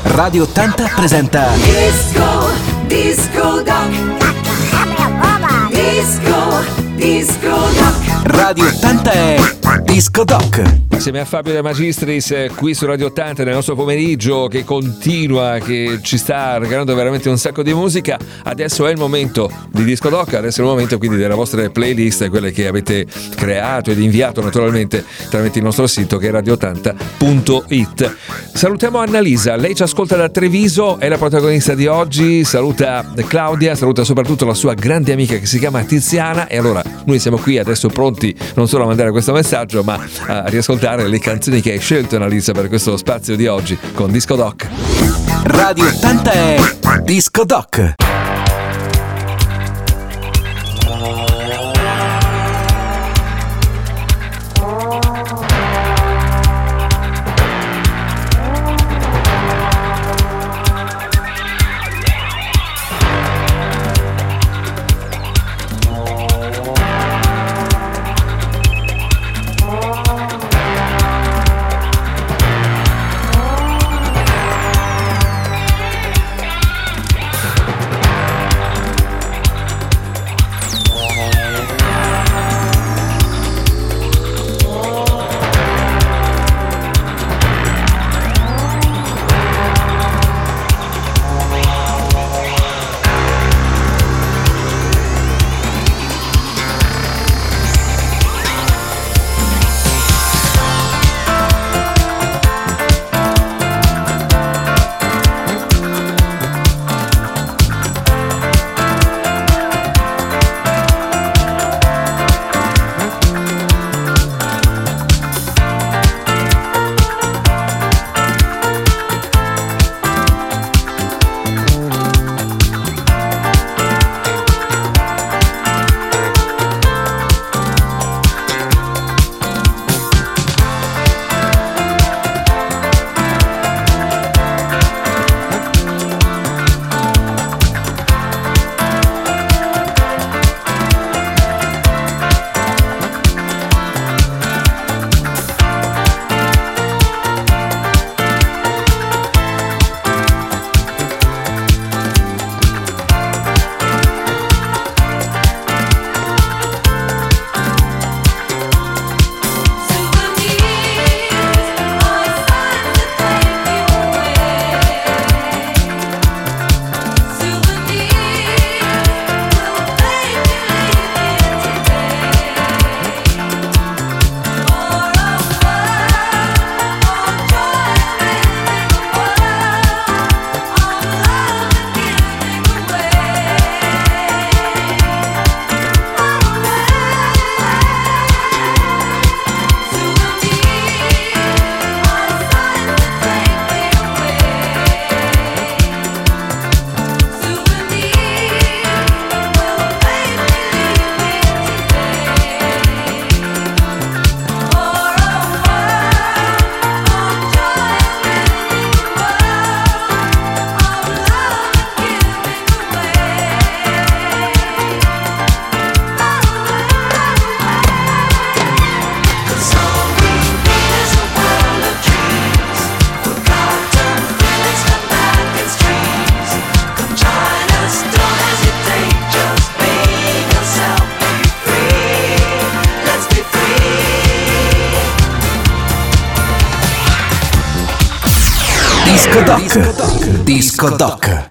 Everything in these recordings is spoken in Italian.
Radio 80 presenta Disco Doc. Disco Doc. Radio 80 è Disco Doc. Insieme a Fabio De Magistris qui su Radio 80 nel nostro pomeriggio che continua, che ci sta regalando veramente un sacco di musica. Adesso è il momento di Disco Doc, adesso è il momento quindi delle vostre playlist, quelle che avete creato ed inviato naturalmente tramite il nostro sito che è radio80.it. Salutiamo Annalisa, lei ci ascolta da Treviso, è la protagonista di oggi. Saluta Claudia, saluta soprattutto la sua grande amica che si chiama Tiziana. E allora noi siamo qui adesso pronti non solo a mandare questo messaggio ma a riascoltare le canzoni che hai scelto, Annalisa, per questo spazio di oggi con Disco Doc. Radio 80 è Disco Doc. Disco Doc. Disco Doc.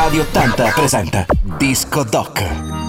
Radio 80 presenta Disco Doc.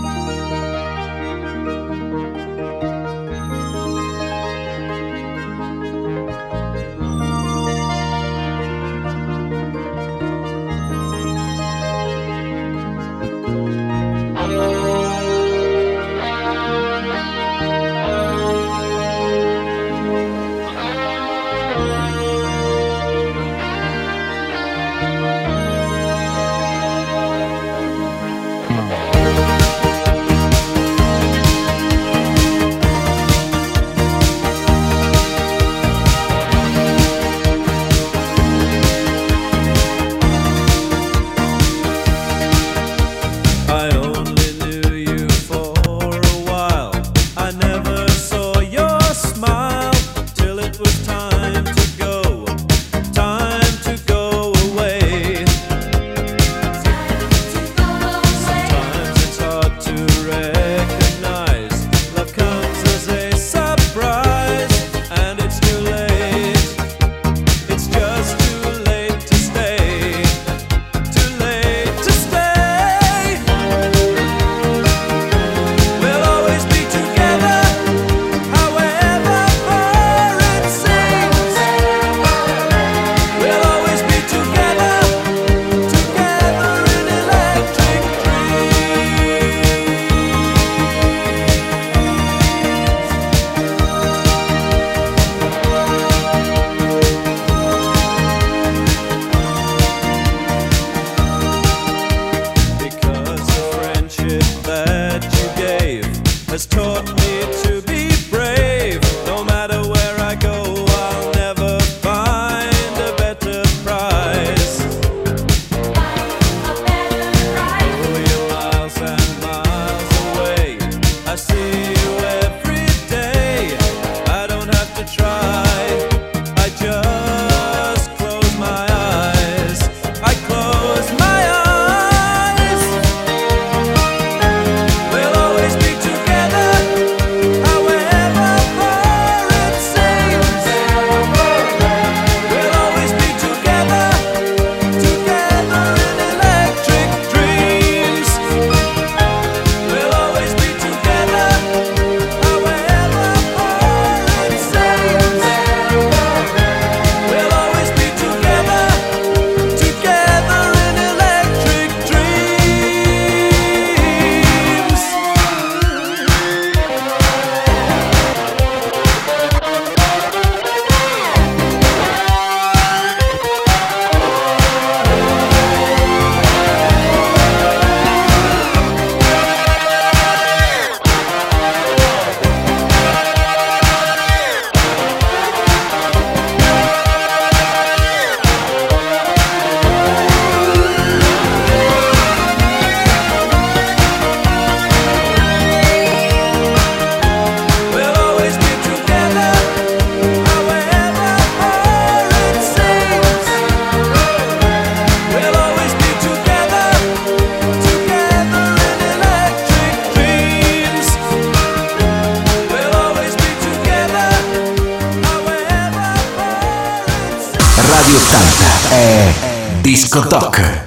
Radio 80 è Disco Doc.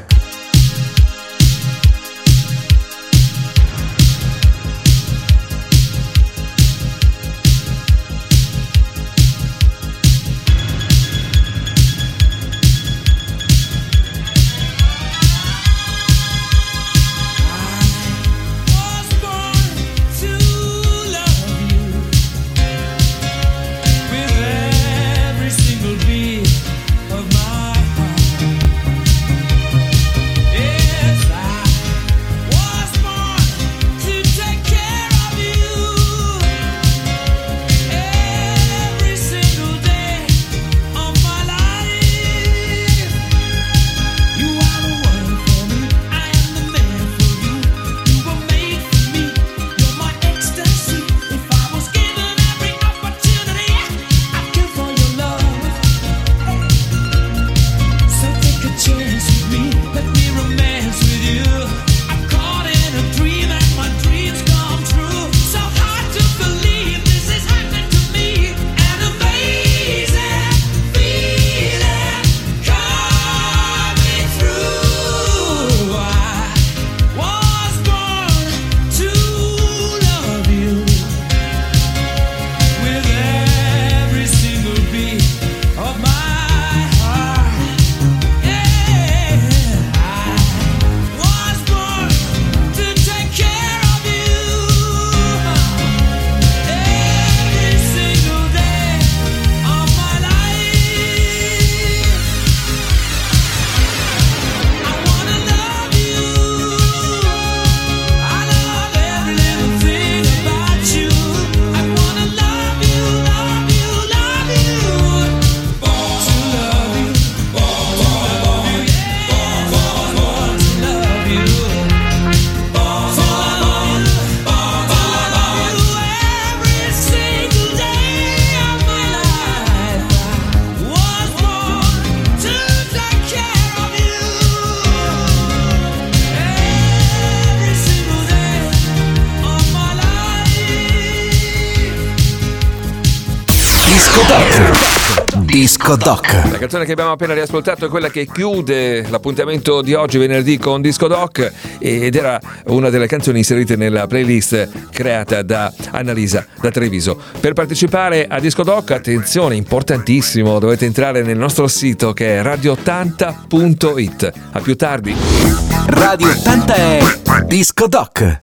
Disco Doc. Disco Doc. La canzone che abbiamo appena riascoltato è quella che chiude l'appuntamento di oggi venerdì con Disco Doc ed era una delle canzoni inserite nella playlist creata da Annalisa da Treviso. Per partecipare a Disco Doc, attenzione, importantissimo, dovete entrare nel nostro sito che è radio80.it. A più tardi. Radio 80 è Disco Doc.